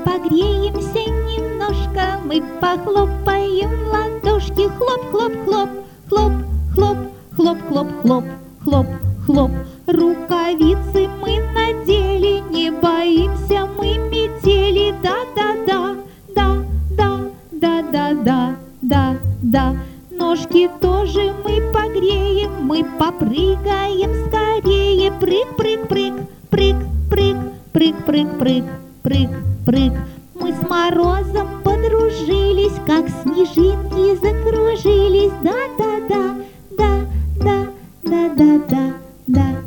погреемся немножко, мы похлопаем в ладошки. Хлоп, хлоп, хлоп, хлоп, хлоп, хлоп, хлоп, хлоп, хлоп, хлоп. Рукавицы мы надели, не боимся мы метели. Да-да-да, да-да, да-да-да, да-да. Ножки тоже мы погреем, мы попрыгаем скорее. Прыг, прыг, прыг, прыг, прыг, прыг, прыг, прыг, прыг, прыг. Мы с морозом подружились, как снежинки закружились. Да-да-да, да-да, да-да-да, да.